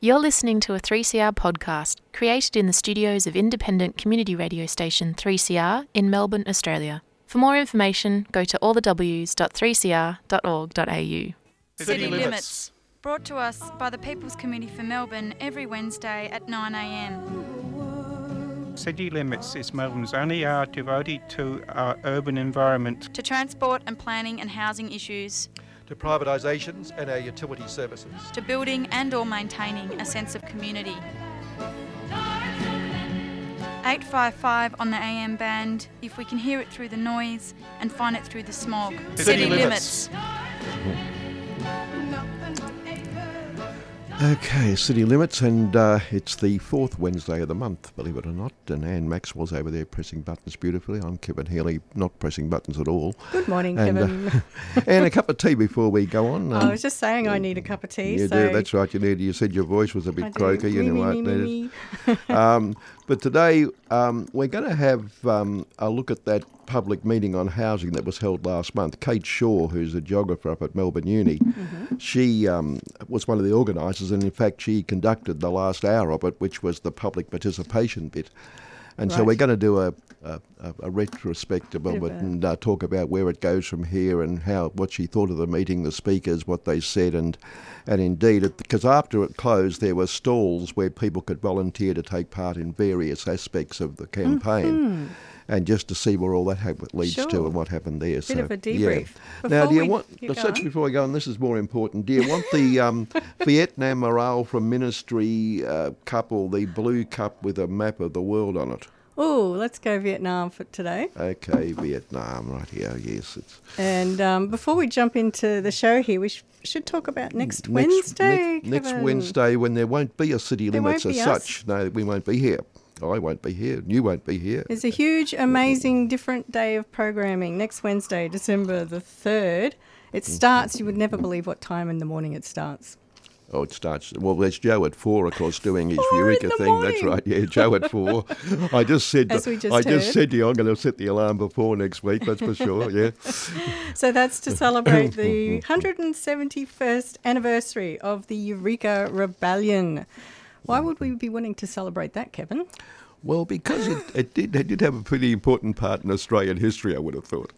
You're listening to a 3CR podcast created in the studios of independent community radio station 3CR in Melbourne, Australia. For more information, go to allthews.3cr.org.au. City Limits, brought to us by the People's Committee for Melbourne every Wednesday at 9 a.m. City Limits is Melbourne's only hour devoted to our urban environment, To transport and planning and housing issues, to privatisations and our utility services. to building and or maintaining a sense of community. 855 on the AM band, if we can hear it through the noise and find it through the smog. City Limits. Okay, City Limits, and it's the fourth Wednesday of the month, believe it or not, and Anne Maxwell's over there pressing buttons beautifully. I'm Kevin Healy, not pressing buttons at all. Good morning, And, Kevin. And a cup of tea before we go on. I was just saying I need a cup of tea. You so do, that's right, you need. You said your voice was a I bit do. croaky, you know what Me. But today we're going to have a look at that public meeting on housing that was held last month. Kate Shaw, who's a geographer up at Melbourne Uni, she was one of the organisers, and in fact she conducted the last hour of it, which was the public participation bit. And so Right. we're going to do a retrospective of Bit it of a- and talk about where it goes from here and what she thought of the meeting, the speakers, what they said, and indeed, because after it closed, there were stalls where people could volunteer to take part in various aspects of the campaign. And just to see where all that leads to Sure. and what happened there. Bit of a debrief. Now, do you want, you go on. before we go on, this is more important, do you want the Vietnam Morale from Ministry cup, or the blue cup with a map of the world on it? Oh, let's go Vietnam for today. Okay, Vietnam, right here, yes. And before we jump into the show here, we should talk about next Wednesday. Next Kevin. Wednesday, when there won't be a City There Limits won't as be us. such. No, we won't be here. I won't be here. You won't be here. There's a huge, amazing, different day of programming next Wednesday, December the 3rd. It starts, you would never believe what time in the morning it starts. Oh, it starts. Well, there's Joe at 4, of course, doing his 4 in Eureka the thing. That's morning. right. Yeah, Joe at 4. I just said. As we just I just heard. said to you, I'm going to set the alarm before next week. That's for sure. Yeah. So that's to celebrate the 171st anniversary of the Eureka Rebellion. Why would we be wanting to celebrate that, Kevin? Well, because it did have a pretty important part in Australian history, I would have thought.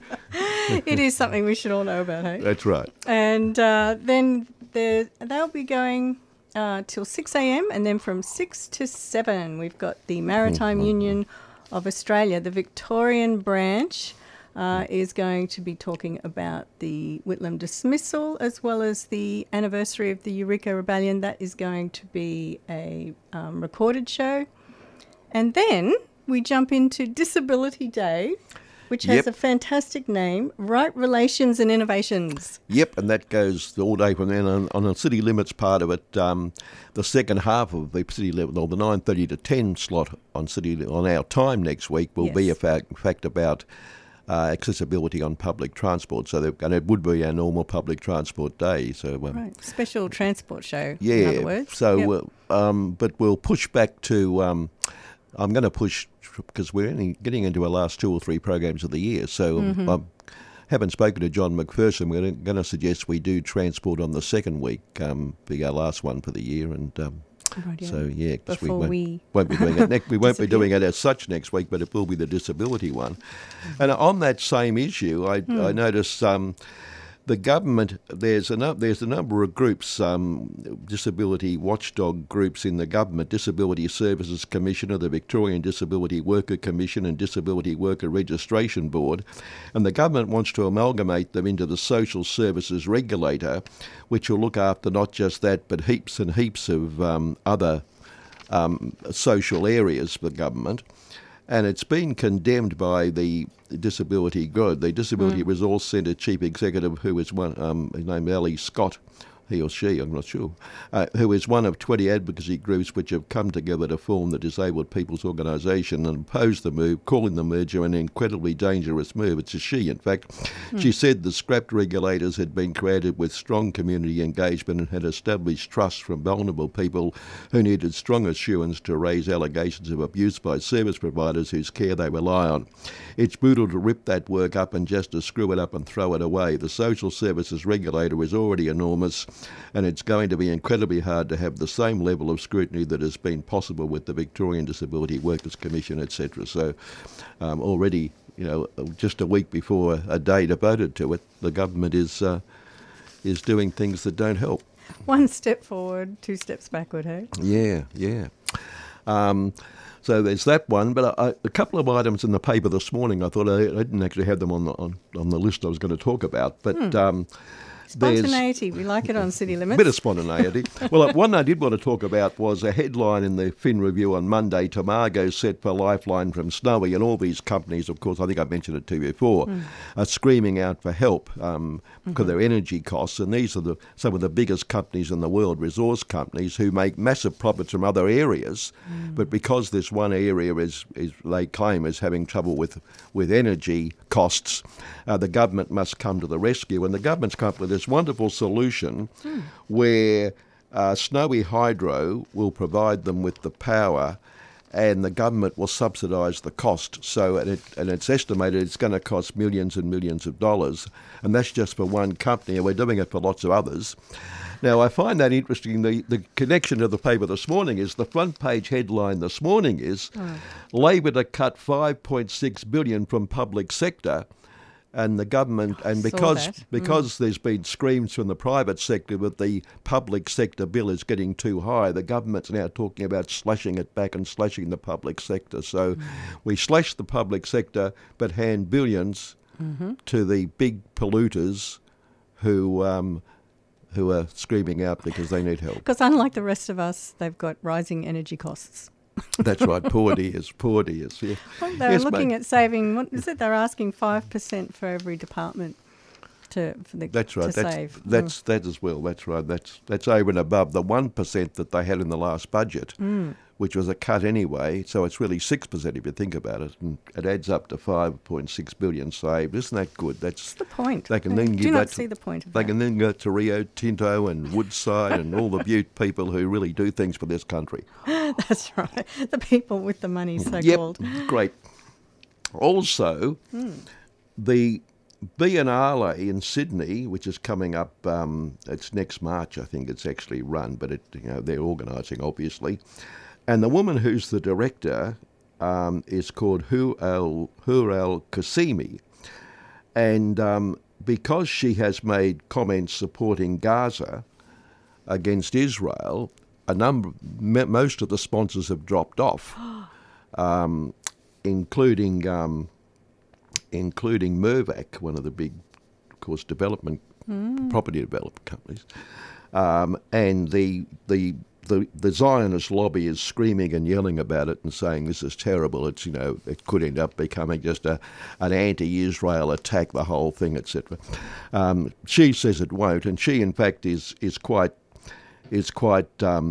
It is something we should all know about, hey? That's right. And then they'll be going till 6 a.m. and then from 6 to 7 we've got the Maritime Union of Australia. The Victorian branch is going to be talking about the Whitlam dismissal as well as the anniversary of the Eureka Rebellion. That is going to be a recorded show. And then we jump into Disability Day, which has Yep. a fantastic name, Right Relations and Innovations. Yep, and that goes all day from then on the City Limits part of it. The second half of the City Limits, or the 9:30 to 10 slot on our time next week will be, in fact, about accessibility on public transport. And it would be our normal public transport day. So Right, special transport show, yeah. in other words. So, Yep. but we'll push back to. I'm going to push because we're only getting into our last 2 or 3 programs of the year. So I haven't spoken to John McPherson. We're going to suggest we do transport on the second week, be our last one for the year, and. Rightio. So yeah, 'cause Before we won't be doing it. We won't be disappear. doing it as such next week, but it will be the disability one. And on that same issue, I noticed the government. There's a number of groups, disability watchdog groups in the government: Disability Services Commissioner, the Victorian Disability Worker Commission, and Disability Worker Registration Board. And the government wants to amalgamate them into the Social Services Regulator, which will look after not just that, but heaps and heaps of other social areas for government. And it's been condemned by the Disability Resource Centre Chief Executive, who is one, his name is Ali Scott, he or she, I'm not sure, who is one of 20 advocacy groups which have come together to form the Disabled People's Organisation and oppose the move, calling the merger an incredibly dangerous move. It's a she, in fact. She said the scrapped regulators had been created with strong community engagement and had established trust from vulnerable people who needed strong assurance to raise allegations of abuse by service providers whose care they rely on. It's brutal to rip that work up and just to screw it up and throw it away. The social services regulator is already enormous. And it's going to be incredibly hard to have the same level of scrutiny that has been possible with the Victorian Disability Workers Commission, etc. So already, just a week before a day devoted to it, the government is doing things that don't help. One step forward, 2 steps backward, hey? Yeah. So there's that one, but a couple of items in the paper this morning. I thought I didn't actually have them on the list I was going to talk about, but Spontaneity, we like it on City Limits. Bit of spontaneity. Well, one I did want to talk about was a headline in the Fin Review on Monday, Tomago set for lifeline from Snowy, and all these companies, of course, I think I mentioned it to you before, are screaming out for help because of their energy costs, and these are some of the biggest companies in the world, resource companies, who make massive profits from other areas, but because this one area is they claim is having trouble with energy costs, the government must come to the rescue, and the government's come up with this wonderful solution where Snowy Hydro will provide them with the power and the government will subsidise the cost. So, and it's estimated it's going to cost millions and millions of dollars, and that's just for one company, and we're doing it for lots of others. Now, I find that interesting. The connection to the paper this morning is the front page headline this morning is Labor to cut $5.6 billion from public sector. And the government, and because there's been screams from the private sector that the public sector bill is getting too high, the government's now talking about slashing it back and slashing the public sector. So we slash the public sector but hand billions to the big polluters who are screaming out because they need help. Because unlike the rest of us, they've got rising energy costs. That's right, poor dears. Yeah. Well, they're looking at saving, what is it? They're asking 5% for every department That's right. to save. That as well. That's right. That's over and above the 1% that they had in the last budget, which was a cut anyway. So it's really 6% if you think about it, and it adds up to $5.6 billion saved. Isn't that good? That's the point. They can then do not see the point of that. They can then go to Rio Tinto and Woodside and all the Butte people who really do things for this country. That's right. The people with the money, so-called. Yep, great. Also, the Biennale in Sydney, which is coming up, it's next March, I think it's actually run, but they're organising, obviously. And the woman who's the director is called Hur al-Qasimi. And because she has made comments supporting Gaza against Israel, most of the sponsors have dropped off, including Mirvac, one of the big, of course, property development companies, and the Zionist lobby is screaming and yelling about it and saying this is terrible. It's it could end up becoming just an anti-Israel attack, the whole thing, etc. She says it won't, and she in fact is quite she's quite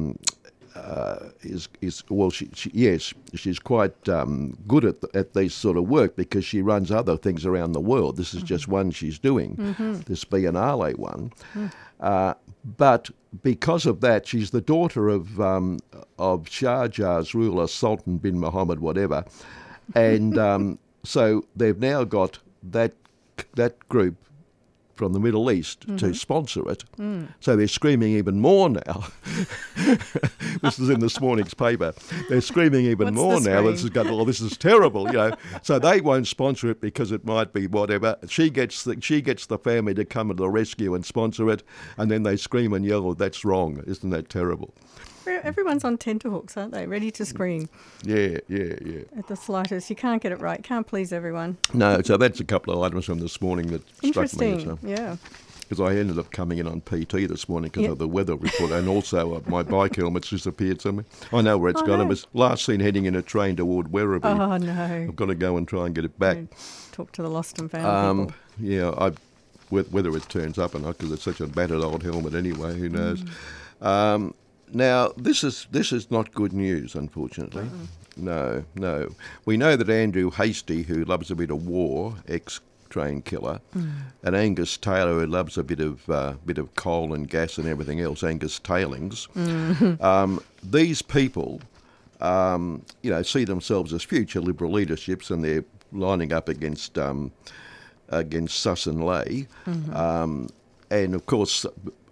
good at these sort of work because she runs other things around the world. This is just one she's doing, this Biennale one. But because of that, she's the daughter of Sharjah's ruler, Sultan bin Mohammed, whatever, and so they've now got that group from the Middle East to sponsor it. So they're screaming even more now. This is in this morning's paper. They're screaming even more now. This is terrible, So they won't sponsor it because it might be whatever. She gets the family to come to the rescue and sponsor it, and then they scream and yell, that's wrong. Isn't that terrible? Everyone's on tenterhooks, aren't they? Ready to scream. Yeah. At the slightest. You can't get it right. Can't please everyone. No, so that's a couple of items from this morning that struck me. Interesting, yeah. Because I ended up coming in on PT this morning because of the weather report, and also my bike helmet's disappeared somewhere. I know where it's gone. It was last seen heading in a train toward Werribee. Oh, no. I've got to go and try and get it back. Talk to the lost and found people. Yeah, whether it turns up or not, because it's such a battered old helmet anyway, who knows. Now, this is not good news, unfortunately. No. We know that Andrew Hastie, who loves a bit of war, ex-train killer, and Angus Taylor, who loves a bit of coal and gas and everything else, Angus Tailings, these people, see themselves as future Liberal leaderships, and they're lining up against Suss and Ley, and of course.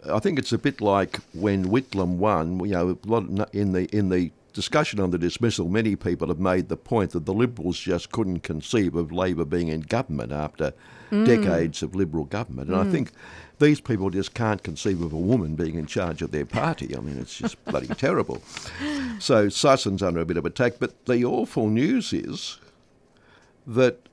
I think it's a bit like when Whitlam won. In the discussion on the dismissal, many people have made the point that the Liberals just couldn't conceive of Labor being in government after decades of Liberal government. And I think these people just can't conceive of a woman being in charge of their party. I mean, it's just bloody terrible. So Susson's under a bit of attack. But the awful news is that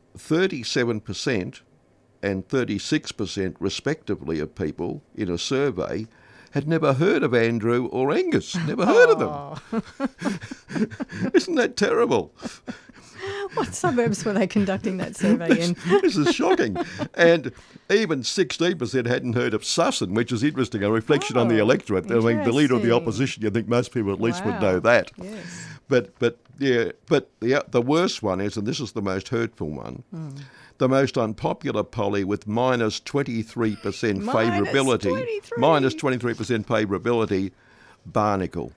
37% and 36% respectively of people in a survey had never heard of Andrew or Angus, never heard of them. Isn't that terrible? What suburbs were they conducting that survey in? This is shocking. And even 16% hadn't heard of Sussan, which is interesting, a reflection on the electorate. I mean, the leader of the opposition, you think most people at least would know that. Yes. But the worst one is, and this is the most hurtful one, the most unpopular polly with minus 23% favourability. Minus 23% favourability, Barnacle.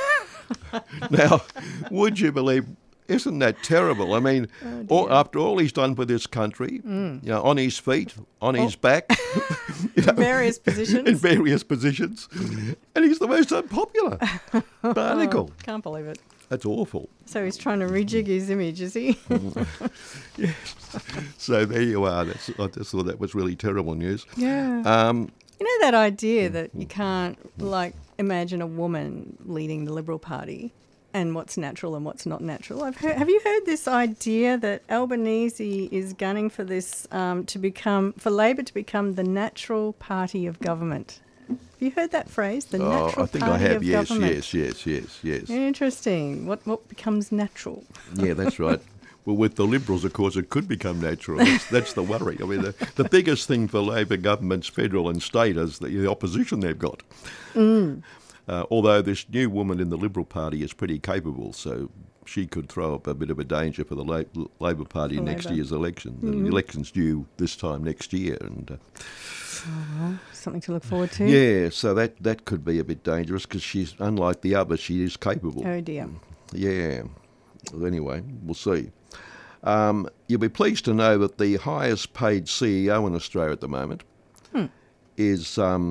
Now, would you believe... Isn't that terrible? I mean, after all he's done for this country, on his feet, on his back, in various positions. In various positions. And he's the most unpopular. Barnacle. Can't believe it. That's awful. So he's trying to rejig his image, is he? Yes. So there you are. I just thought that was really terrible news. Yeah. You know that idea that you can't, imagine a woman leading the Liberal Party and what's natural and what's not natural. Have you heard this idea that Albanese is gunning for this for Labor to become the natural party of government? Have you heard that phrase? The natural I think party I have. of Yes, government. yes. Interesting. What becomes natural? Yeah, that's right. Well, with the Liberals, of course, it could become natural. That's the worry. I mean, the biggest thing for Labor governments, federal and state, is the opposition they've got. Although this new woman in the Liberal Party is pretty capable, so she could throw up a bit of a danger for the Labor Party next year's election. The election's due this time next year. And something to look forward to. Yeah, so that could be a bit dangerous because she's, unlike the other, she is capable. Oh, dear. Yeah. Well, anyway, we'll see. You'll be pleased to know that the highest paid CEO in Australia at the moment is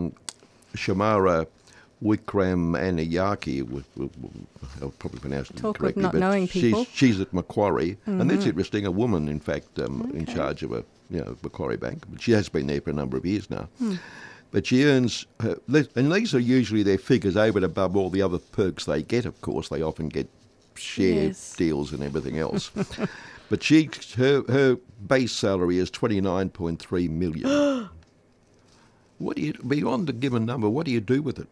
Shamara Wickramanayake. I'll probably pronounce it correctly. Talk of not knowing people. She's at Macquarie, and that's interesting. A woman, in fact, in charge of Macquarie Bank, but she has been there for a number of years now. But she earns, and these are usually their figures over and above all the other perks they get. Of course, they often get share deals and everything else. But her base salary is $29.3 million. What do you, beyond the given number, what do you do with it?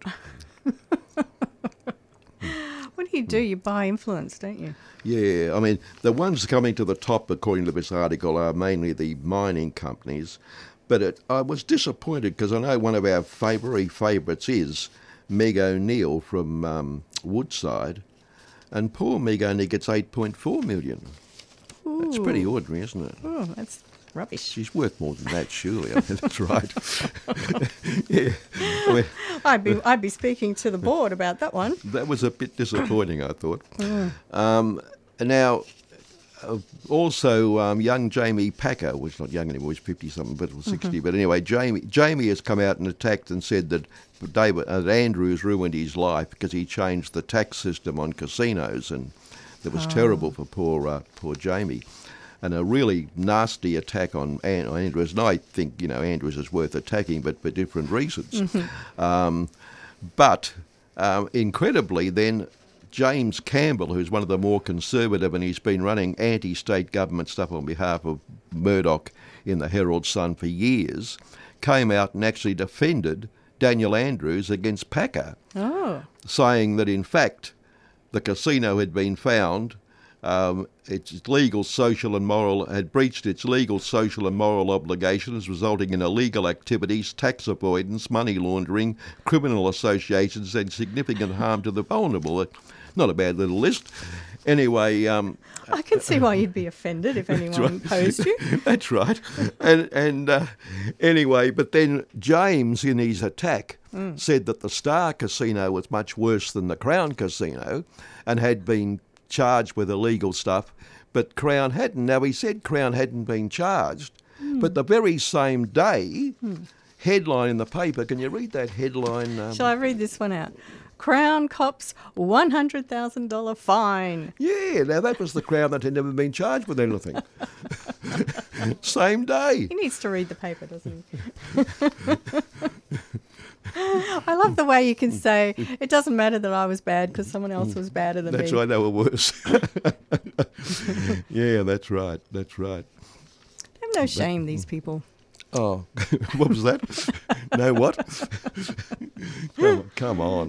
What do you do? You buy influence, don't you? Yeah, I mean, the ones coming to the top, according to this article, are mainly the mining companies. But I was disappointed because I know one of our favourites is Meg O'Neill from Woodside. And poor Meg only gets $8.4 million. Ooh. That's pretty ordinary, isn't it? Oh, that's rubbish. She's worth more than that, surely. I mean, that's right. Yeah. I mean, I'd be speaking to the board about that one. That was a bit disappointing, I thought. Now, also, young Jamie Packer, well, he's not young anymore, he's 50-something, but it was 60. But anyway, Jamie has come out and attacked and said that Andrews ruined his life because he changed the tax system on casinos, and that was terrible for poor Jamie. And a really nasty attack on Andrews. And I think, Andrews is worth attacking, but for different reasons. But incredibly, then, James Campbell, who's one of the more conservative, and he's been running anti-state government stuff on behalf of Murdoch in the Herald Sun for years, came out and actually defended Daniel Andrews against Packer, saying that, in fact, the casino had been found... its legal, social and moral had breached its legal, social and moral obligations, resulting in illegal activities, tax avoidance, money laundering, criminal associations and significant harm to the vulnerable. Not a bad little list. Anyway... I can see why you'd be offended if anyone posed you. That's right. And anyway, but then James, in his attack, said that the Star Casino was much worse than the Crown Casino and had been charged with illegal stuff, but Crown hadn't. Now, he said Crown hadn't been charged, but the very same day, headline in the paper. Can you read that headline? Shall I read this one out? Crown cops $100,000 fine. Yeah, now that was the Crown that had never been charged with anything. Same day. He needs to read the paper, doesn't he? I love the way you can say, it doesn't matter that I was bad because someone else was badder than That's me. right, they were worse. Yeah, that's right. That's right. They have no shame, these people. Oh, what was that? No what? Come on.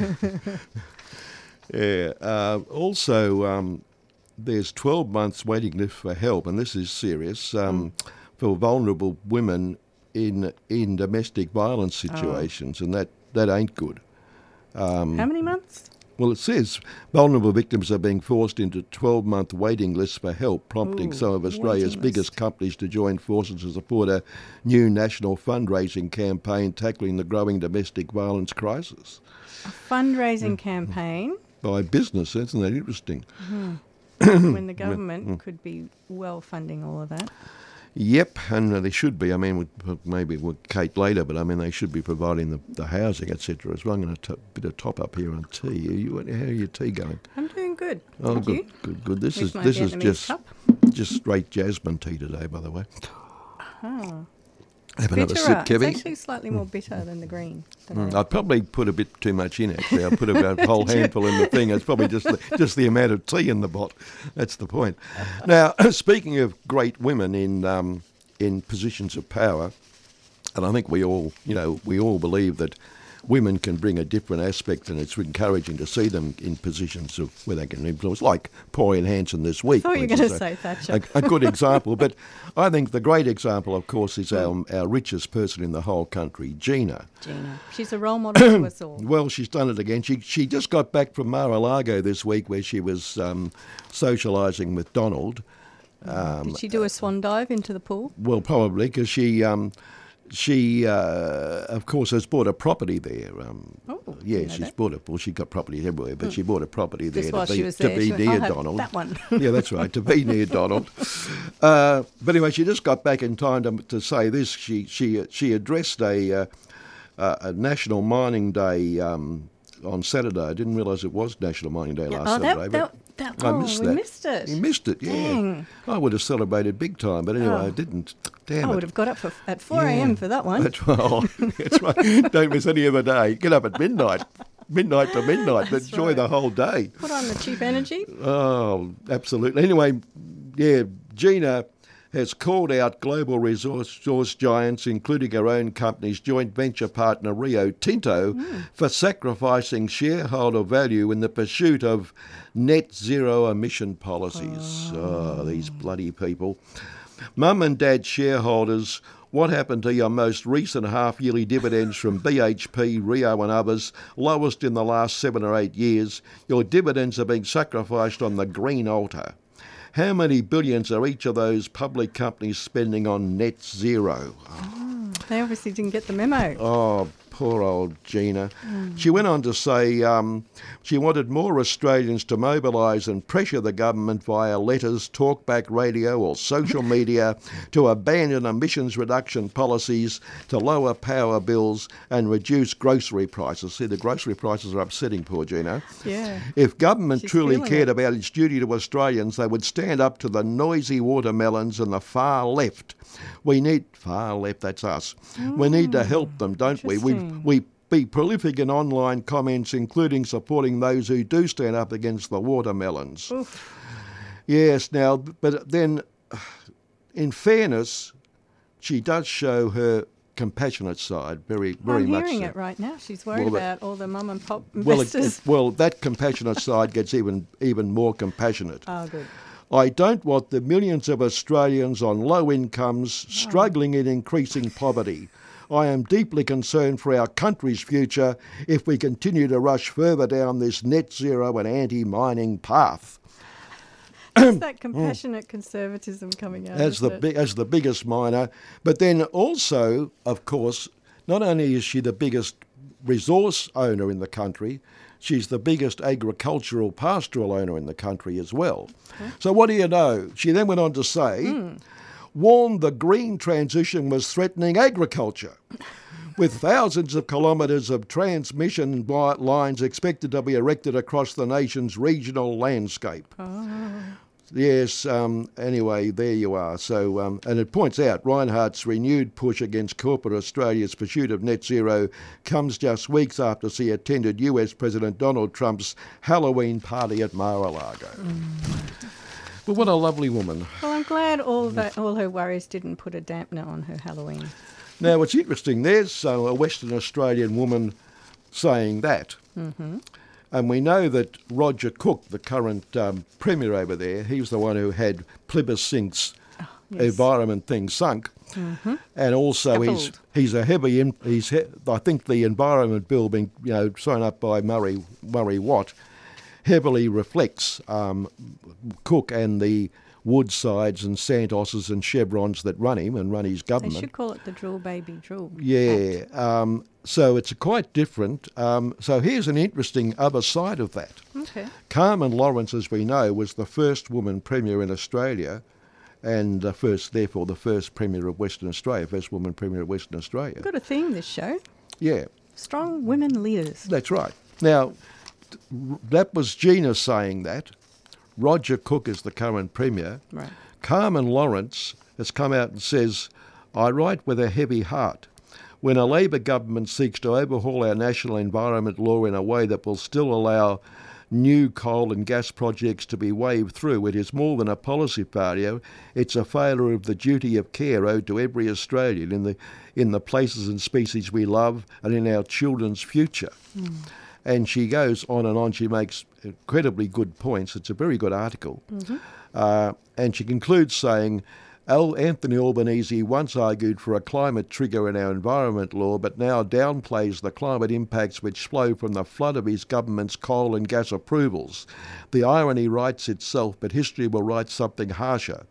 Yeah. Also, there's 12 months waiting list for help, and this is serious, for vulnerable women in domestic violence situations, and that ain't good. How many months? Well, it says vulnerable victims are being forced into 12-month waiting lists for help, prompting some of Australia's biggest companies to join forces to support a new national fundraising campaign tackling the growing domestic violence crisis. A fundraising campaign? By business, isn't that interesting? When the government could be well funding all of that. Yep, and they should be. I mean, maybe with Kate later, but I mean, they should be providing the housing, etc. as well. I'm going to bit of top up here on tea. How are your tea going? I'm doing good. Oh, Thank you. Good. This With is my this is Vietnamese just straight jasmine tea today, by the way. Oh. Have another Bitterer. sip, It's Kevin. actually slightly more bitter than the green. I'd probably put a bit too much in, actually. I'd put about a whole handful in the thing. It's probably just the amount of tea in the pot. That's the point. Now, speaking of great women in positions of power, and I think we all believe that women can bring a different aspect, and it's encouraging to see them in positions of where they can influence, like Pauline Hanson this week. I thought you were which going is to say Thatcher. a good example. But I think the great example, of course, is our richest person in the whole country, Gina. Gina. She's a role model to us all. Well, she's done it again. She just got back from Mar-a-Lago this week, where she was socialising with Donald. Did she do a swan dive into the pool? Well, probably, because she, of course, has bought a property there. Yeah, she's bought it. Well, she got properties everywhere, but she bought a property there Just while to she be, was to there, be she went, near "I'll have Donald. that one." Yeah, that's right, to be near Donald. But anyway, she just got back in time to say this. She addressed a National Mining Day on Saturday. I didn't realise it was National Mining Day last Saturday. I missed we that. missed it. You missed it, yeah. Dang. I would have celebrated big time, but anyway, I didn't. Damn I it. would have got up at 4 a.m. for that one. That's right. That's right. Don't miss any other day. Get up at midnight. Midnight to midnight. Enjoy right. the whole day. Put on the cheap energy. Oh, absolutely. Anyway, yeah, Gina has called out global resource giants, including her own company's joint venture partner Rio Tinto, for sacrificing shareholder value in the pursuit of net zero emission policies. Oh, these bloody people. Mum and Dad shareholders, what happened to your most recent half-yearly dividends from BHP, Rio and others, lowest in the last 7 or 8 years? Your dividends are being sacrificed on the green altar. How many billions are each of those public companies spending on net zero? They obviously didn't get the memo. Oh, poor old Gina. She went on to say she wanted more Australians to mobilise and pressure the government via letters, talkback radio or social media to abandon emissions reduction policies, to lower power bills and reduce grocery prices. See, the grocery prices are upsetting poor Gina. Yeah. If government She's truly feeling cared it. about its duty to Australians, they would stand up to the noisy watermelons and the far left. We need far left, that's us. We need to help them, don't we? We be prolific in online comments, including supporting those who do stand up against the watermelons. Oof. Yes, now, but then, in fairness, she does show her compassionate side very much. I'm hearing so. it right now. She's worried Well, about all the mum and pop Well, investors. that compassionate side gets even more compassionate. Oh, good. I don't want the millions of Australians on low incomes struggling in increasing poverty. I am deeply concerned for our country's future if we continue to rush further down this net zero and anti-mining path. It's that compassionate conservatism coming out. As the biggest miner, but then also, of course, not only is she the biggest resource owner in the country, she's the biggest agricultural pastoral owner in the country as well. So what do you know? She then went on to say, warned the green transition was threatening agriculture, with thousands of kilometres of transmission lines expected to be erected across the nation's regional landscape. Yes, anyway, there you are. So, and it points out Reinhardt's renewed push against corporate Australia's pursuit of net zero comes just weeks after she attended US President Donald Trump's Halloween party at Mar-a-Lago. But what a lovely woman. Well, I'm glad all her worries didn't put a dampener on her Halloween. Now, what's interesting, there's a Western Australian woman saying that. Mm-hmm. And we know that Roger Cook, the current Premier over there, he's the one who had Plymouth Sink's environment thing sunk. Mm-hmm. And also he's a heavy, I think the Environment Bill being signed up by Murray Watt heavily reflects Cook and the Woodsides and Santoses and Chevrons that run him and run his government. They should call it the Drill Baby Drill. Yeah. So it's quite different. So here's an interesting other side of that. Okay. Carmen Lawrence, as we know, was the first woman Premier in Australia and the first Premier of Western Australia, first woman Premier of Western Australia. Got a theme this show. Yeah. Strong women leaders. That's right. Now, that was Gina saying that. Roger Cook is the current Premier. Right. Carmen Lawrence has come out and says, I write with a heavy heart. When a Labor government seeks to overhaul our national environment law in a way that will still allow new coal and gas projects to be waved through, it is more than a policy failure. It's a failure of the duty of care owed to every Australian in the places and species we love and in our children's future. Mm. And she goes on and on. She makes incredibly good points. It's a very good article. Mm-hmm. And she concludes saying, Anthony Albanese once argued for a climate trigger in our environment law, but now downplays the climate impacts which flow from the flood of his government's coal and gas approvals. The irony writes itself, but history will write something harsher.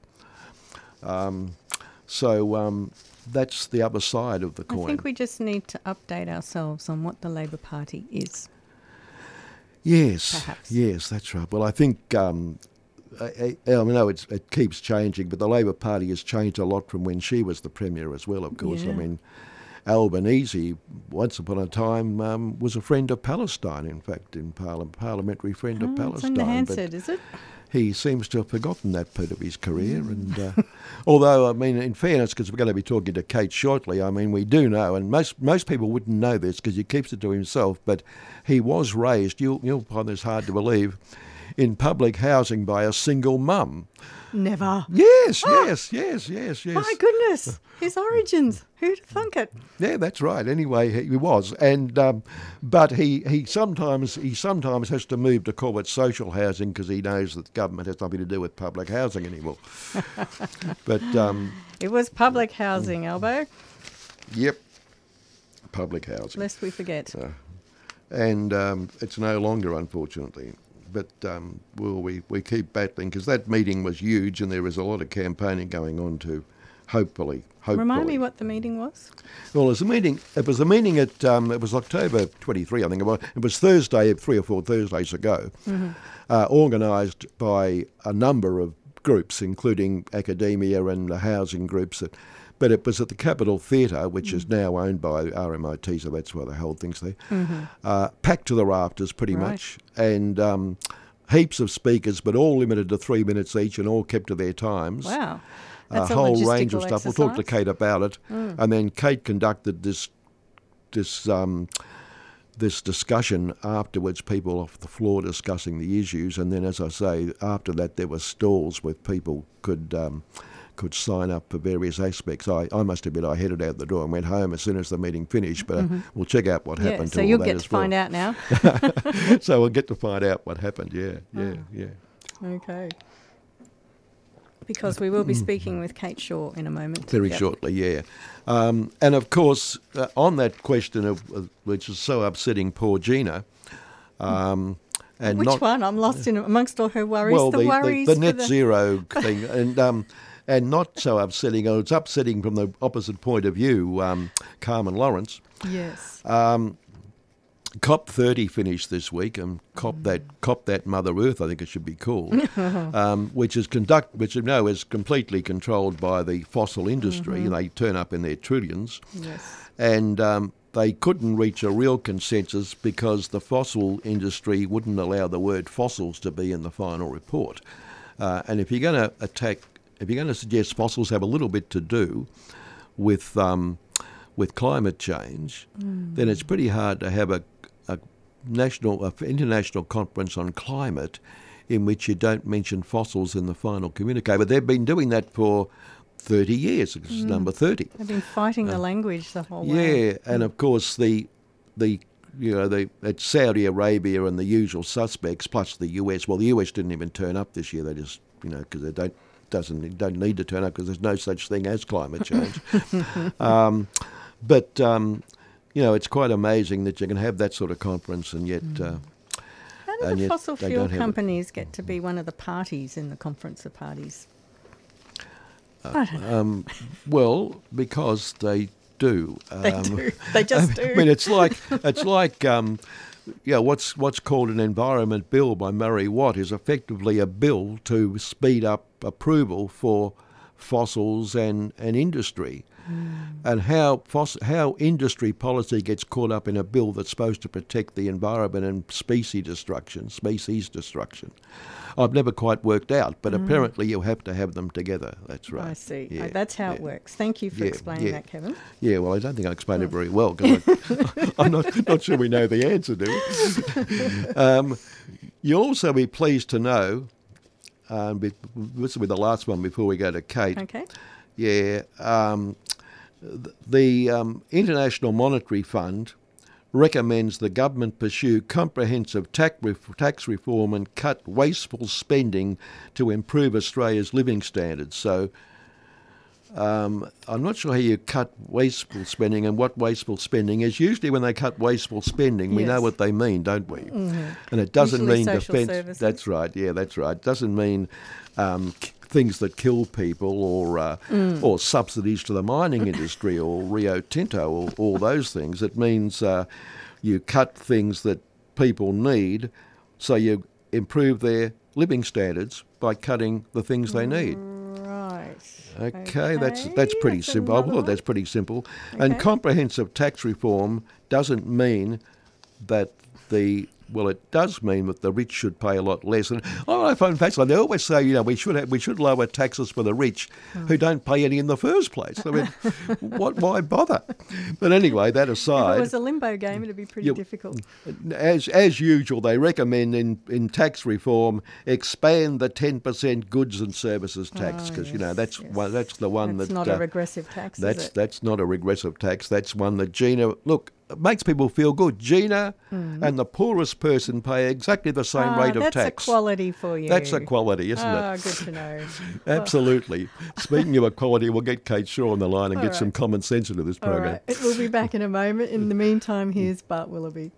So that's the other side of the coin. I think we just need to update ourselves on what the Labor Party is. Yes, perhaps. Yes, that's right. Well, I think, I know it keeps changing, but the Labor Party has changed a lot from when she was the Premier as well, of course. Yeah. I mean, Albanese, once upon a time, was a friend of Palestine, in fact, in parliamentary friend of Palestine. It's on the handset, is it? He seems to have forgotten that part of his career. And although, I mean, in fairness, because we're going to be talking to Kate shortly, I mean, we do know, and most people wouldn't know this because he keeps it to himself, but he was raised, you'll find this hard to believe, in public housing by a single mum. Never. Yes. My goodness, his origins. Who'd thunk it? Yeah, that's right. Anyway, he was, and but he sometimes has to move to call it social housing because he knows that the government has nothing to do with public housing anymore. But it was public housing, Albo. Yep, public housing. Lest we forget. And it's no longer, unfortunately. But we keep battling because that meeting was huge and there was a lot of campaigning going on to hopefully. Remind me what the meeting was. Well, it was a meeting at, it was October 23, I think it was. It was Thursday, 3 or 4 Thursdays ago, organised by a number of groups, including academia and the housing groups. But it was at the Capitol Theatre, which is now owned by RMIT, so that's why they hold things there. Mm-hmm. Packed to the rafters, pretty much, and heaps of speakers, but all limited to 3 minutes each, and all kept to their times. Wow, that's a whole range of stuff. We'll talk to Kate about it, and then Kate conducted this discussion afterwards. People off the floor discussing the issues, and then, as I say, after that there were stalls where people could sign up for various aspects. I must admit I headed out the door and went home as soon as the meeting finished, but we'll check out what happened to all that as well. So you'll get to find out now. So we'll get to find out what happened, yeah. Okay. Because we will be speaking with Kate Shaw in a moment. Very shortly, yeah. And of course, on that question of which is so upsetting poor Gina, and which one? I'm lost in amongst all her worries. Well, worries the net zero thing, and not so upsetting. It's upsetting from the opposite point of view, Carmen Lawrence. Yes. COP30 finished this week, and COP that Mother Earth, I think it should be called, which is completely controlled by the fossil industry. They turn up in their trillions, and they couldn't reach a real consensus because the fossil industry wouldn't allow the word fossils to be in the final report. And if you're going to suggest fossils have a little bit to do with climate change, then it's pretty hard to have an international conference on climate in which you don't mention fossils in the final communique. But they've been doing that for 30 years. This is number 30. They've been fighting the language the whole way. Yeah, and of course it's Saudi Arabia and the usual suspects plus the US. Well, the US didn't even turn up this year. They just because they don't need to turn up because there's no such thing as climate change. But it's quite amazing that you can have that sort of conference and yet. How do the fossil fuel companies get to be one of the parties in the Conference of Parties? Well, because they do. They do. They just do. I mean, it's like what's called an environment bill by Murray Watt is effectively a bill to speed up approval for fossils and industry. And how industry policy gets caught up in a bill that's supposed to protect the environment and species destruction. I've never quite worked out, but apparently you have to have them together. That's right. I see. Yeah, that's how it works. Thank you for explaining that, Kevin. Yeah, well, I don't think I explained it very well because I'm not sure we know the answer, do we? You'll also be pleased to know, this will be the last one before we go to Kate. Okay. Yeah, the International Monetary Fund recommends the government pursue comprehensive tax reform and cut wasteful spending to improve Australia's living standards. So I'm not sure how you cut wasteful spending and what wasteful spending is. Usually when they cut wasteful spending, we know what they mean, don't we? And it doesn't mean defence. Services. That's right, yeah, that's right. It doesn't mean things that kill people or subsidies to the mining industry or Rio Tinto or all those things. It means you cut things that people need, so you improve their living standards by cutting the things they need. Right. Okay, that's pretty simple. I thought that's pretty simple. Okay. And comprehensive tax reform doesn't mean that it does mean that the rich should pay a lot less. And I find fascinating. They always say, we should lower taxes for the rich who don't pay any in the first place. I mean, why bother? But anyway, that aside, if it was a limbo game, it'd be pretty difficult. As usual, they recommend in tax reform expand the 10% goods and services tax because that's the one that's not a regressive tax. That's not a regressive tax. That's one that Gina it makes people feel good. Gina and the poorest person pay exactly the same rate of tax. That's equality for you. That's equality, isn't it? Oh, good to know. Absolutely. Speaking of equality, we'll get Kate Shaw on the line and get some common sense into this program. All right. We'll be back in a moment. In the meantime, here's Bart Willoughby.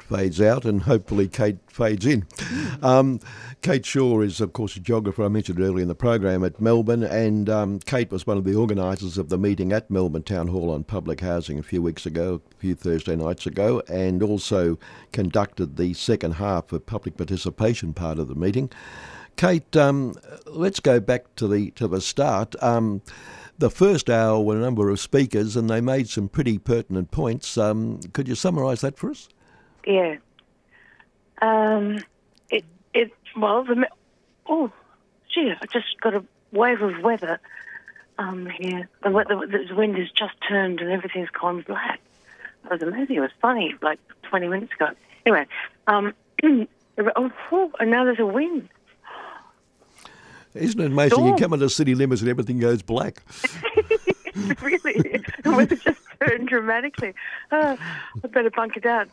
fades out and hopefully Kate fades in. Kate Shaw is, of course, a geographer I mentioned earlier in the program at Melbourne, and Kate was one of the organisers of the meeting at Melbourne Town Hall on public housing a few Thursday nights ago, and also conducted the second half of public participation part of the meeting. Kate, let's go back to the start. The first hour were a number of speakers, and they made some pretty pertinent points. Could you summarise that for us? Yeah. I just got a wave of weather here. The wind has just turned and everything's gone black. It was amazing. It was funny, like 20 minutes ago. Anyway, and now there's a wind. Isn't it amazing? You come into city limits and everything goes black. Really? The weather just turned dramatically. I better bunker down.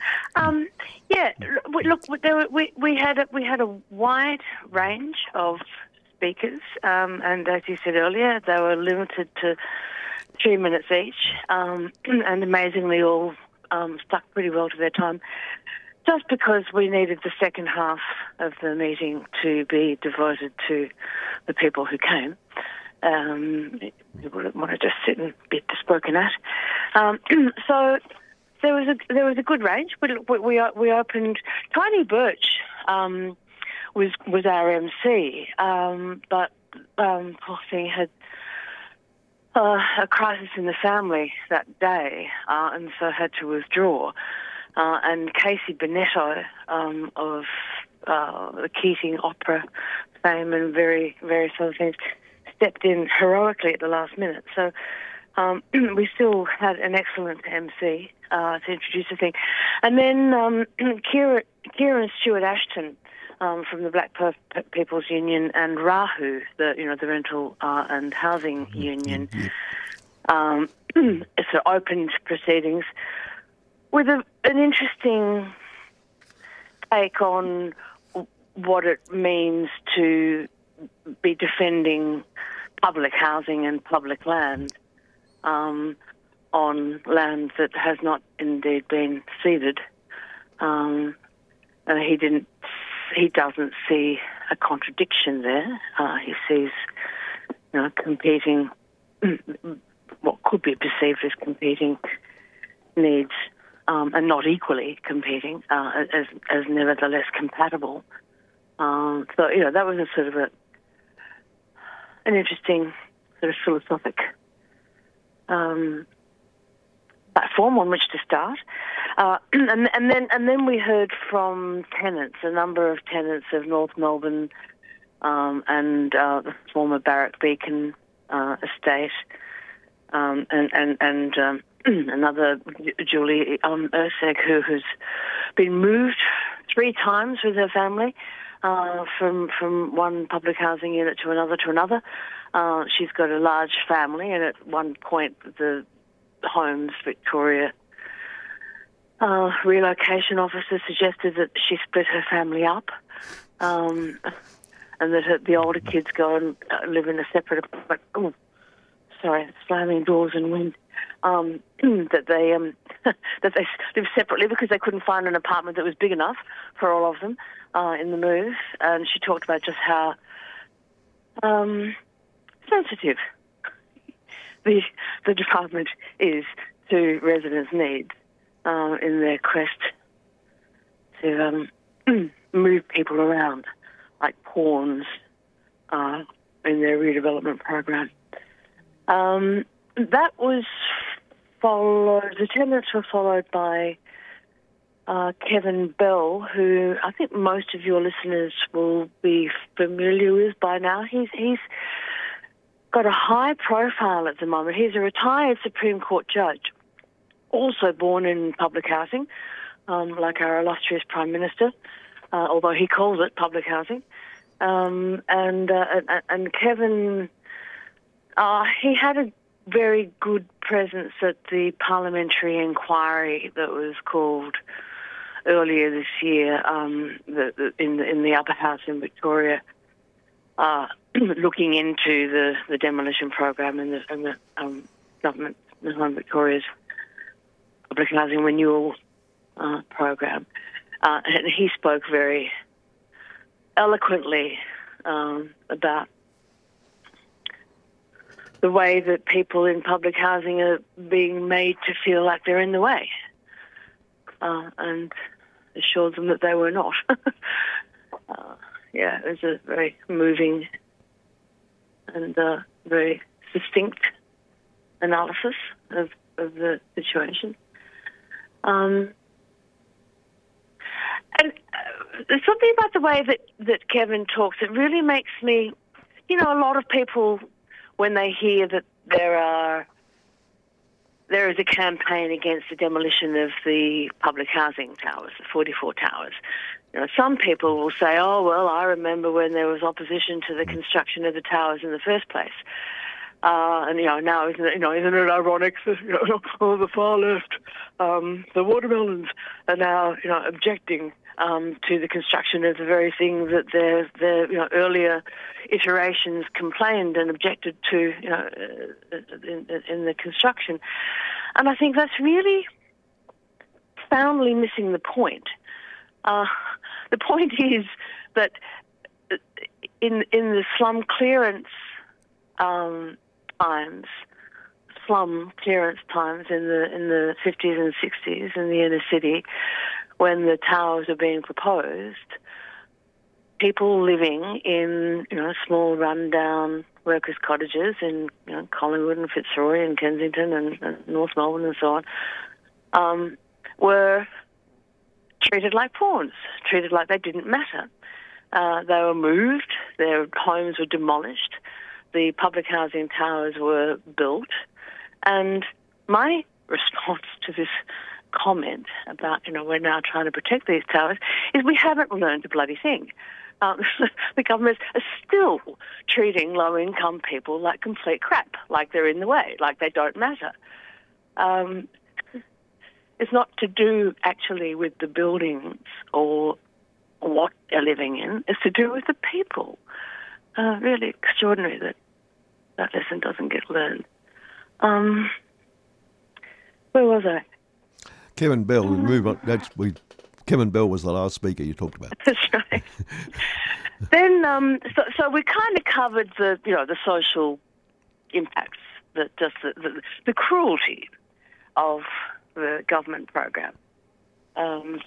We had a wide range of speakers, and as you said earlier, they were limited to 3 minutes each, and amazingly all stuck pretty well to their time. Just because we needed the second half of the meeting to be devoted to the people who came. You wouldn't want to just sit and be spoken at. So there was a good range. We opened. Tiny Birch was our MC, but poor thing had a crisis in the family that day, and so had to withdraw. And Casey Bonetto of the Keating Opera fame and various other things stepped in heroically at the last minute. So we still had an excellent MC to introduce the thing. And then Kieran Stewart Ashton from the Black People's Union and RAHU, the Rental and Housing Union, so opened proceedings with an interesting take on what it means to be defending public housing and public land on land that has not indeed been ceded. He doesn't see a contradiction there. He sees, competing, what could be perceived as competing needs, and not equally competing, as nevertheless compatible. So that was a sort of an interesting sort of philosophic platform on which to start. And then we heard from tenants, a number of tenants of North Melbourne and the former Barrack Beacon estate, and another Julie Urseg, who's been moved 3 times with her family from one public housing unit to another. She's got a large family, and at one point the Homes Victoria relocation officer suggested that she split her family up, and that the older kids go and live in a separate apartment. Oh, sorry, slamming doors and wind. That they live separately because they couldn't find an apartment that was big enough for all of them in the move. And she talked about just how sensitive the department is to residents' needs in their quest to move people around like pawns in their redevelopment program. That was followed, the tenants were followed by Kevin Bell, who I think most of your listeners will be familiar with by now. He's got a high profile at the moment. He's a retired Supreme Court judge, also born in public housing, like our illustrious Prime Minister, although he calls it public housing. And Kevin, he had a very good presence at the parliamentary inquiry that was called earlier this year in the upper house in Victoria, looking into the demolition program and the government, Victoria's public housing renewal program. and he spoke very eloquently about the way that people in public housing are being made to feel like they're in the way, and assured them that they were not. It was a very moving and very distinct analysis of the situation. And there's something about the way that Kevin talks. It really makes me, a lot of people, when they hear that there is a campaign against the demolition of the public housing towers, the 44 towers. Some people will say, "Oh, well, I remember when there was opposition to the construction of the towers in the first place." And now isn't it ironic that the far left, the watermelons are now objecting to the construction of the very thing that their earlier iterations complained and objected to in the construction. And I think that's really profoundly missing the point. The point is that in the slum clearance times in the 50s and 60s in the inner city, when the towers are being proposed, people living in small rundown workers' cottages in Collingwood and Fitzroy and Kensington and North Melbourne and so on, were treated like pawns, treated like they didn't matter. They were moved, their homes were demolished, the public housing towers were built, and my response to this comment about, we're now trying to protect these towers is we haven't learned a bloody thing. The government is still treating low-income people like complete crap, like they're in the way, like they don't matter. It's not to do actually with the buildings or what they're living in. It's to do with the people. Really extraordinary that lesson doesn't get learned. Where was I? Kevin Bell, move on. Kevin Bell was the last speaker you talked about. That's right. Then, so we kind of covered the social impacts, the cruelty of the government program, and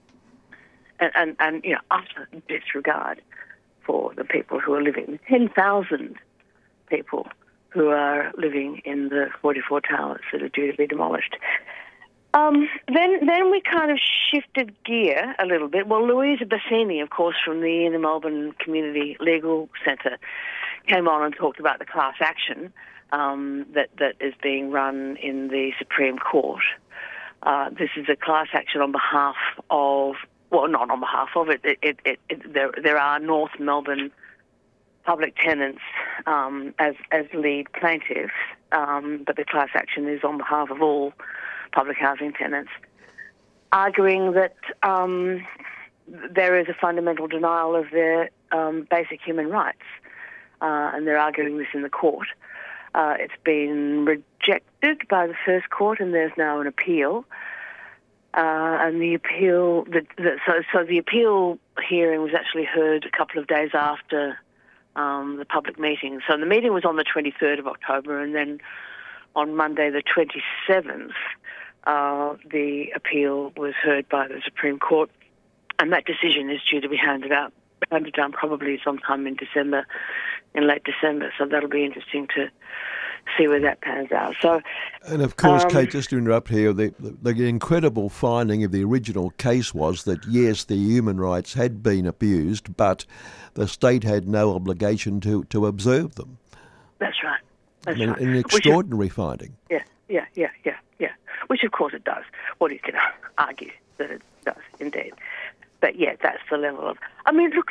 utter disregard for the people who are living, 10,000 people who are living in the 44 towers that are due to be demolished. Then we kind of shifted gear a little bit. Well, Louisa Bassini, of course, from the Inner Melbourne Community Legal Centre, came on and talked about the class action that is being run in the Supreme Court. This is a class action on behalf of, well, not on behalf of it. There are North Melbourne public tenants as lead plaintiffs, but the class action is on behalf of all public housing tenants, arguing that there is a fundamental denial of their basic human rights, and they're arguing this in the court. It's been rejected by the first court, and there's now an appeal. And the appeal, so the appeal hearing was actually heard a couple of days after the public meeting. So the meeting was on the 23rd of October, and then on Monday the 27th, the appeal was heard by the Supreme Court, and that decision is due to be handed down probably sometime in late December. So that'll be interesting to see where that pans out. So, and of course, Kate, just to interrupt here, the incredible finding of the original case was that yes, the human rights had been abused, but the state had no obligation to observe them. That's right. That's right. An extraordinary finding. Yeah. Which of course it does. Well, you can argue that it does indeed. But yeah, that's the level of. I mean, look,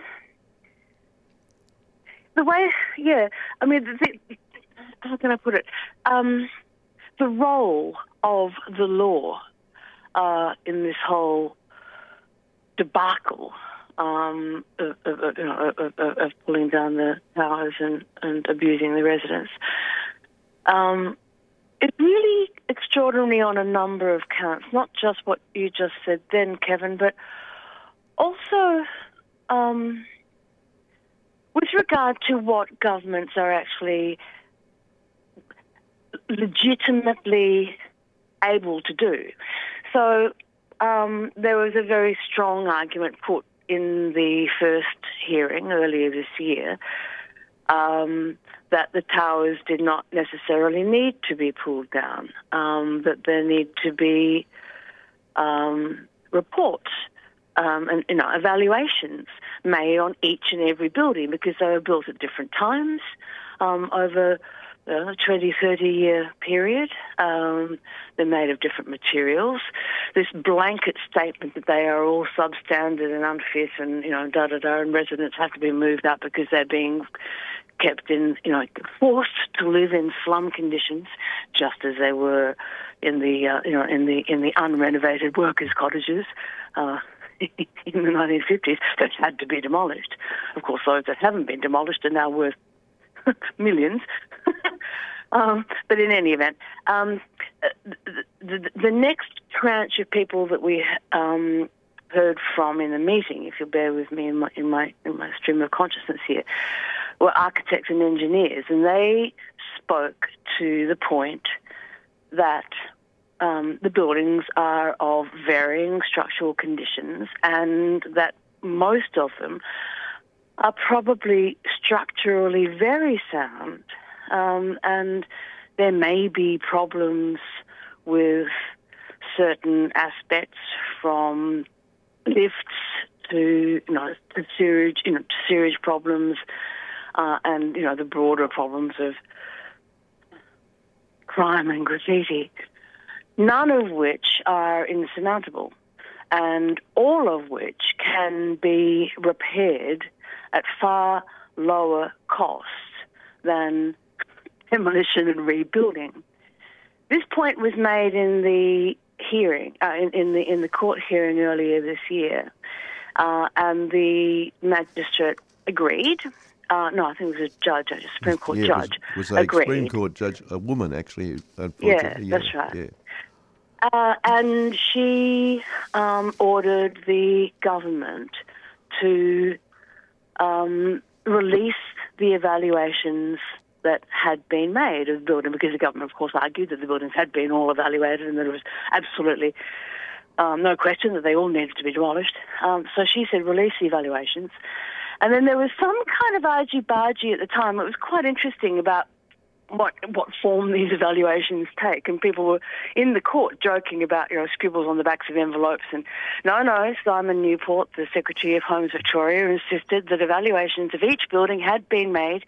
the way. Yeah, I mean, how can I put it? The role of the law in this whole debacle of pulling down the towers and abusing the residents. It really extraordinary on a number of counts, not just what you just said then, Kevin, but also with regard to what governments are actually legitimately able to do. So there was a very strong argument put in the first hearing earlier this year that the towers did not necessarily need to be pulled down, that there need to be reports and evaluations made on each and every building because they were built at different times over a 20, 30-year period. They're made of different materials. This blanket statement that they are all substandard and unfit and, and residents have to be moved up because they're being kept in, forced to live in slum conditions, just as they were in the, in the unrenovated workers' cottages in the 1950s that had to be demolished. Of course, those that haven't been demolished are now worth millions. But in any event, the next tranche of people that we heard from in the meeting, if you'll bear with me in my stream of consciousness here, were architects and engineers, and they spoke to the point that the buildings are of varying structural conditions and that most of them are probably structurally very sound, and there may be problems with certain aspects from lifts to sewage problems, and the broader problems of crime and graffiti, none of which are insurmountable, and all of which can be repaired at far lower costs than demolition and rebuilding. This point was made in the hearing, in the court hearing earlier this year, and the magistrate agreed. No, I think it was a judge, a Supreme Court judge. It was a Supreme Court judge, a woman actually, unfortunately. Yeah, that's right. Yeah. And she ordered the government to release the evaluations that had been made of the building, because the government, of course, argued that the buildings had been all evaluated and that it was absolutely no question that they all needed to be demolished. So she said, release the evaluations. And then there was some kind of argy-bargy at the time. It was quite interesting about what form these evaluations take, and people were in the court joking about scribbles on the backs of envelopes. And no, Simon Newport, the Secretary of Homes Victoria, insisted that evaluations of each building had been made.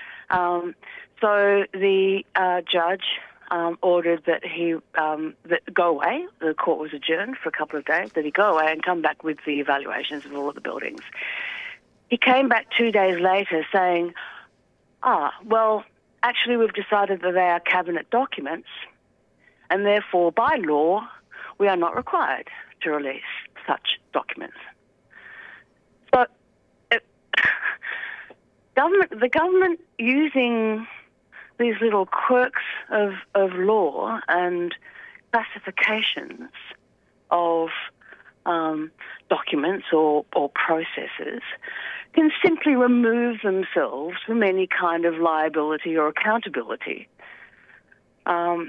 So the judge ordered that he go away. The court was adjourned for a couple of days. That he go away and come back with the evaluations of all of the buildings. He came back 2 days later saying, actually, we've decided that they are cabinet documents, and therefore, by law, we are not required to release such documents. So, the government using these little quirks of law and classifications of documents or processes can simply remove themselves from any kind of liability or accountability, and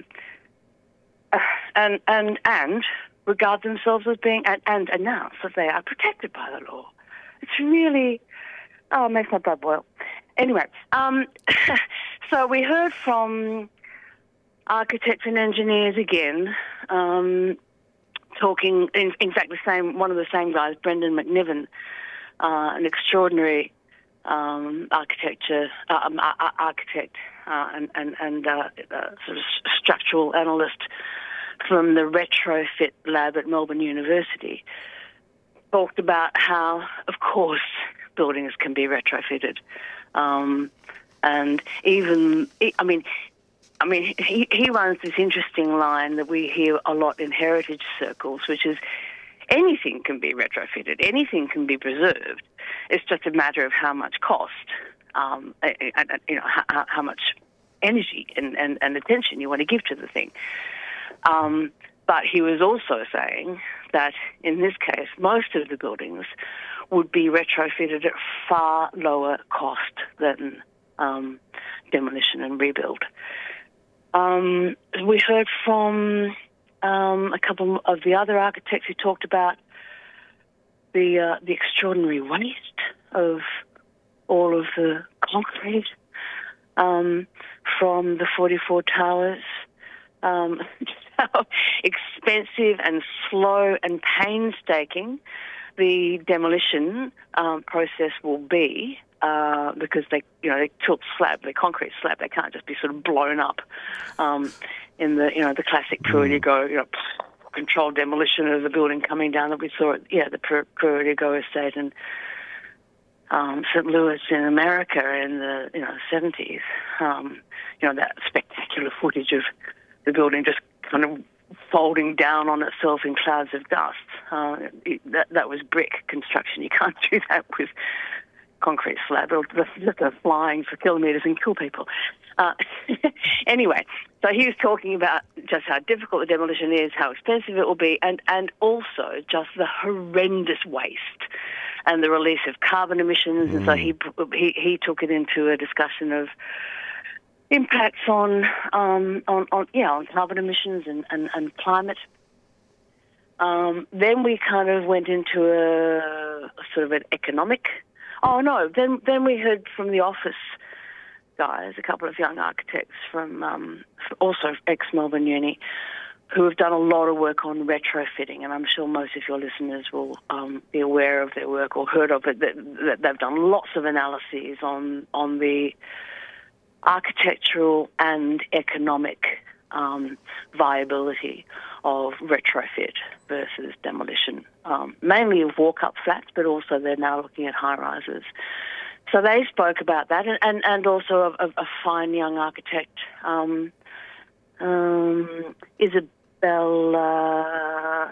regard themselves as being and announce that they are protected by the law. It's really it makes my blood boil. Anyway, so we heard from architects and engineers again. Talking, in fact, one of the same guys, Brendan McNiven, an extraordinary architect and sort of structural analyst from the retrofit lab at Melbourne University, talked about how, of course, buildings can be retrofitted, and even, he runs this interesting line that we hear a lot in heritage circles, which is anything can be retrofitted, anything can be preserved. It's just a matter of how much cost, how much energy and attention you want to give to the thing. But he was also saying that in this case, most of the buildings would be retrofitted at far lower cost than demolition and rebuild. We heard from a couple of the other architects who talked about the extraordinary waste of all of the concrete from the 44 towers, how expensive and slow and painstaking the demolition process will be, because they tilt slab, the concrete slab, they can't just be sort of blown up in the classic Pura de Go, controlled demolition of the building coming down that we saw at the Pura de Go estate in St. Louis in America in the 70s. That spectacular footage of the building just kind of folding down on itself in clouds of dust. That was brick construction. You can't do that with concrete slab. It'll just go flying for kilometres and kill people. Anyway, so he was talking about just how difficult the demolition is, how expensive it will be, and also just the horrendous waste and the release of carbon emissions. And so he took it into a discussion of impacts on carbon emissions and climate. Then we kind of went into a sort of an economic. Oh no! Then we heard from the office guys, a couple of young architects from also ex-Melbourne Uni, who have done a lot of work on retrofitting, and I'm sure most of your listeners will be aware of their work or heard of it. That they've done lots of analyses on the architectural and economic viability of retrofit versus demolition, mainly of walk-up flats, but also they're now looking at high-rises. So they spoke about that, and also a fine young architect, Isabella.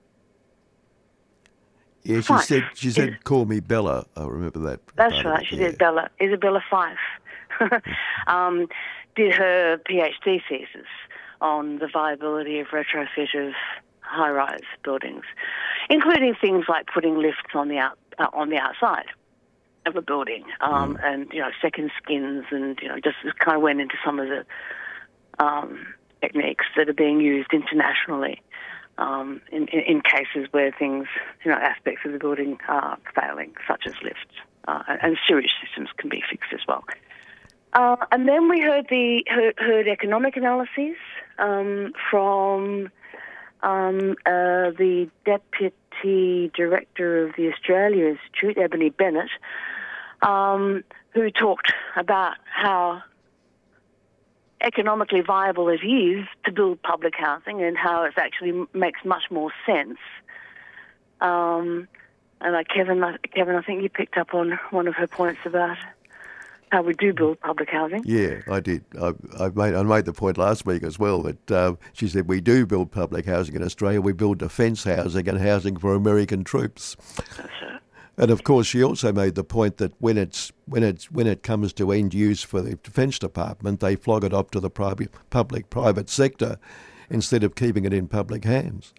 Yeah, she said, "Call me Bella." I remember that. That's right. She did, Bella. Isabella Fife. Did her PhD thesis on the viability of retrofit of high-rise buildings, including things like putting lifts on the outside of a building, and second skins, and just kind of went into some of the techniques that are being used internationally in cases where things, aspects of the building are failing, such as lifts, and sewage systems can be fixed as well. And then we heard economic analyses from the Deputy Director of the Australia Institute, Ebony Bennett, who talked about how economically viable it is to build public housing and how it actually makes much more sense. And Kevin, I think you picked up on one of her points about how we do build public housing. Yeah, I did. I made the point last week as well that she said we do build public housing in Australia. We build defence housing and housing for American troops. That's right. And of course, she also made the point that when it comes to end use for the Defence Department, they flog it up to the public-private sector instead of keeping it in public hands.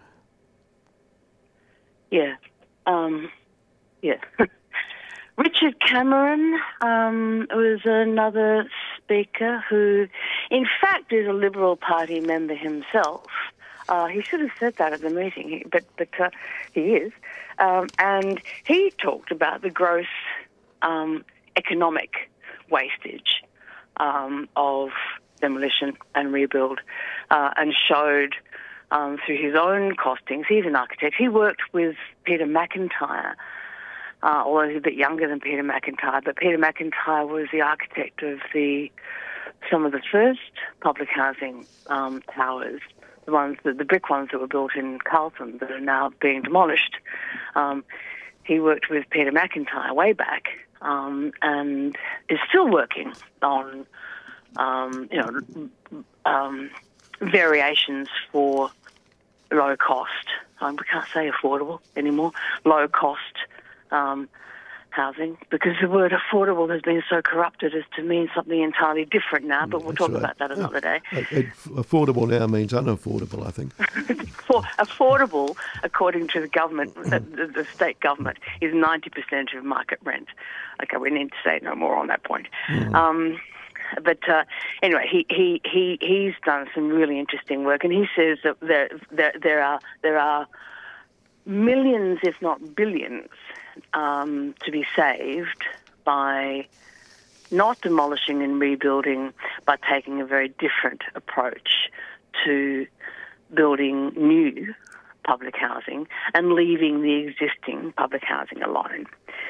Yeah. Richard Cameron was another speaker who, in fact, is a Liberal Party member himself. He should have said that at the meeting, but he is. And he talked about the gross economic wastage of demolition and rebuild, and showed through his own costings. He's an architect. He worked with Peter McIntyre, although he's a bit younger than Peter McIntyre, but Peter McIntyre was the architect of some of the first public housing towers, the brick ones that were built in Carlton that are now being demolished. He worked with Peter McIntyre way back, and is still working on, variations for low cost. We can't say affordable anymore. Low cost housing, because the word affordable has been so corrupted as to mean something entirely different now, but we'll talk about that another day. Affordable now means unaffordable, I think. Affordable, according to the government, the state government, is 90% of market rent. Okay, we need to say no more on that point. But anyway, he's done some really interesting work, and he says that there are millions, if not billions, to be saved by not demolishing and rebuilding, but taking a very different approach to building new public housing and leaving the existing public housing alone.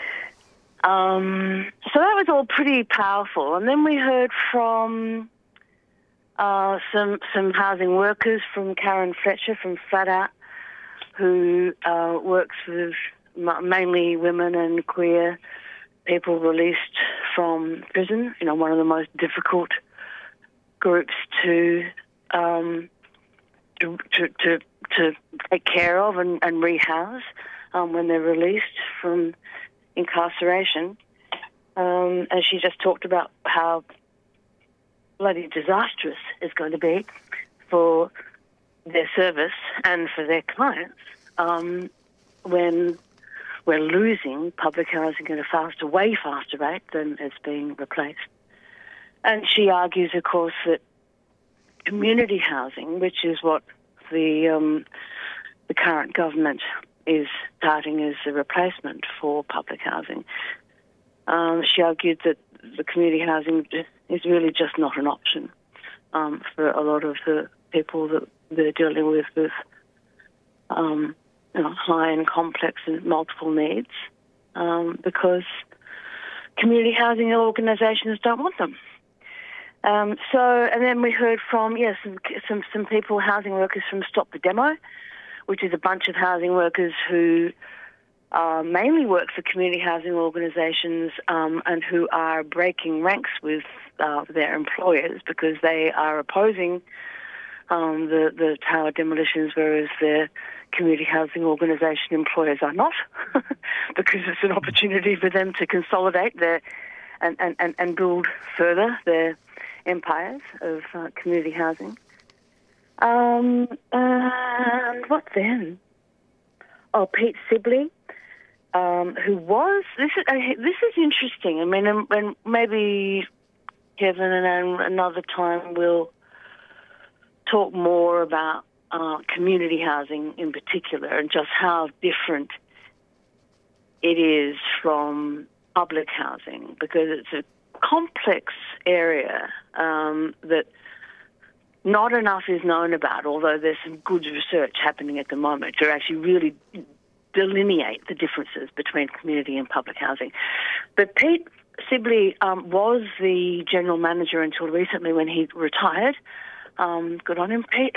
So that was all pretty powerful. And then we heard from some housing workers, from Karen Fletcher from Flat Out, who works with mainly women and queer people released from prison. You know, one of the most difficult groups to take care of and rehouse when they're released from incarceration. And she just talked about how bloody disastrous it's going to be for their service and for their clients when we're losing public housing at a way faster rate than it's being replaced. And she argues, of course, that community housing, which is what the current government is starting as a replacement for public housing, she argued that the community housing is really just not an option for a lot of the people that they're dealing with high and complex and multiple needs, because community housing organisations don't want them. And then we heard from some people, housing workers from Stop the Demo, which is a bunch of housing workers who mainly work for community housing organisations and who are breaking ranks with their employers because they are opposing the tower demolitions, whereas their community housing organisation employers are not, because it's an opportunity for them to consolidate their and build further their empires of community housing. And what then? Oh, Pete Sibley, who was this is interesting. I mean, and maybe Kevin and another time we'll talk more about community housing in particular and just how different it is from public housing, because it's a complex area that not enough is known about, although there's some good research happening at the moment to actually really delineate the differences between community and public housing. But Pete Sibley was the general manager until recently when he retired. Good on him, Pete.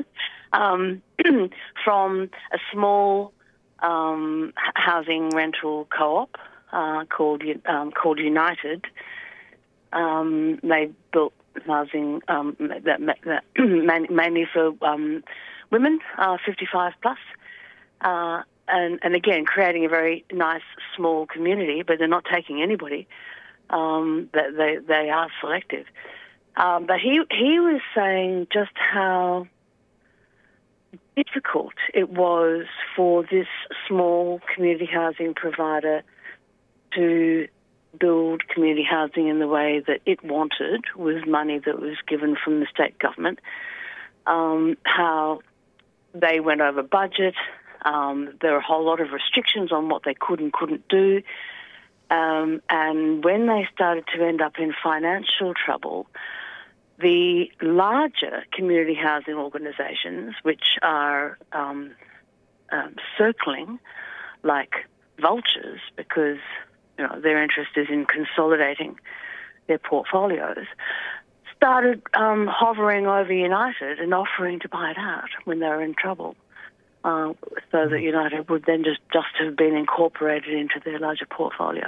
From a small housing rental co-op called United. They built housing that mainly for women, 55 plus, and again creating a very nice small community. But they're not taking anybody. That they are selective. But he was saying just how difficult it was for this small community housing provider to build community housing in the way that it wanted with money that was given from the state government, how they went over budget, there were a whole lot of restrictions on what they could and couldn't do, and when they started to end up in financial trouble, the larger community housing organisations, which are circling like vultures because their interest is in consolidating their portfolios, started hovering over United and offering to buy it out when they were in trouble, so that United would then just have been incorporated into their larger portfolio.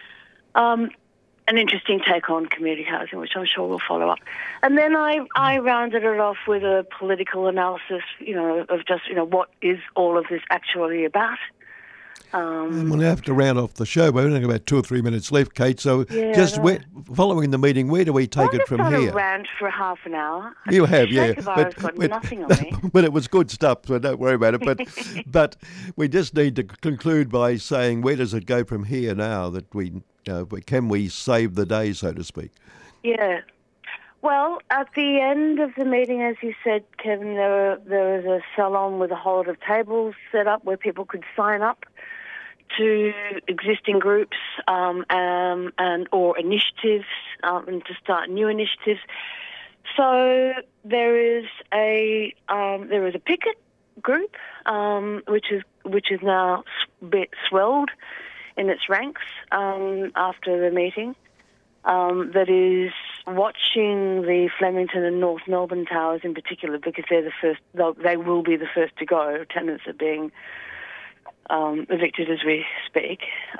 An interesting take on community housing, which I'm sure we'll follow up. And then I rounded it off with a political analysis, of just, what is all of this actually about? And we'll have to round off the show. We've only got about 2 or 3 minutes left, Kate. So following the meeting, where do we take it from here? I've around for half an hour. You have, yeah. I've got nothing on me. But it was good stuff, so don't worry about it. But we just need to conclude by saying, where does it go from here now that can we save the day, so to speak? Yeah. Well, at the end of the meeting, as you said, Kevin, there was a salon with a whole lot of tables set up where people could sign up to existing groups and or initiatives and to start new initiatives. So there is a picket group which is now a bit swelled in its ranks after the meeting. That is watching the Flemington and North Melbourne towers in particular, because they're the first. They will be the first to go. Tenants are being evicted as we speak.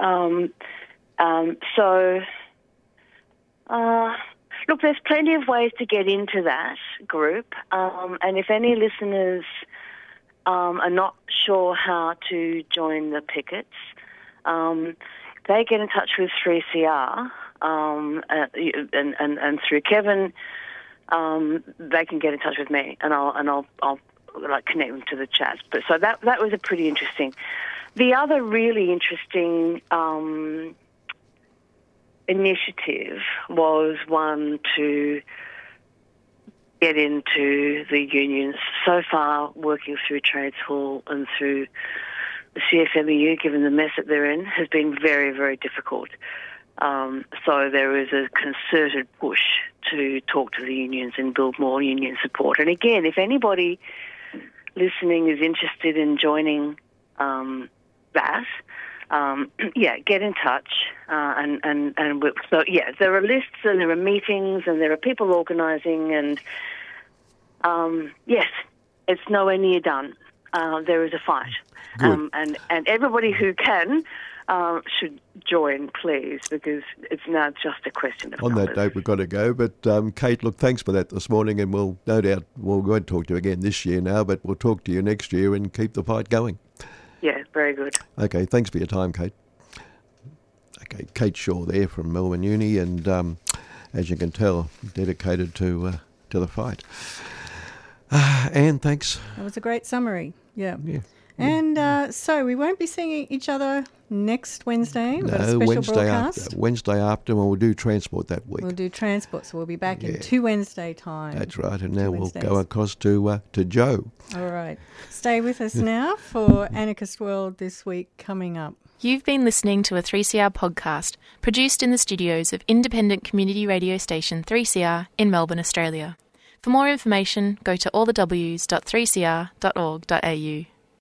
Look, there's plenty of ways to get into that group, and if any listeners are not sure how to join the pickets, they get in touch with 3CR. And through Kevin, they can get in touch with me, and I'll like connect them to the chat. But so that was a pretty interesting. The other really interesting initiative was one to get into the unions. So far, working through Trades Hall and through the CFMEU, given the mess that they're in, has been very, very difficult. So there is a concerted push to talk to the unions and build more union support. And again, if anybody listening is interested in joining that, get in touch. There are lists and there are meetings and there are people organising, and yes, it's nowhere near done. There is a fight, and everybody who can should join, please, because it's now just a question of numbers. On that note, we've got to go. But Kate, look, thanks for that this morning, and we'll no doubt we'll go and talk to you again this year now, but we'll talk to you next year and keep the fight going. Yeah, very good. Okay, thanks for your time, Kate. Okay, Kate Shaw there from Melbourne Uni, and as you can tell, dedicated to the fight. Anne, thanks. That was a great summary. Yeah. And so we won't be seeing each other next Wednesday. We've got a special broadcast. Wednesday after, we'll do transport that week. We'll do transport, so we'll be back in 2 Wednesday time. That's right, and now we'll go across to Joe. All right. Stay with us now for Anarchist World this week coming up. You've been listening to a 3CR podcast produced in the studios of independent community radio station 3CR in Melbourne, Australia. For more information, go to allthews.3cr.org.au.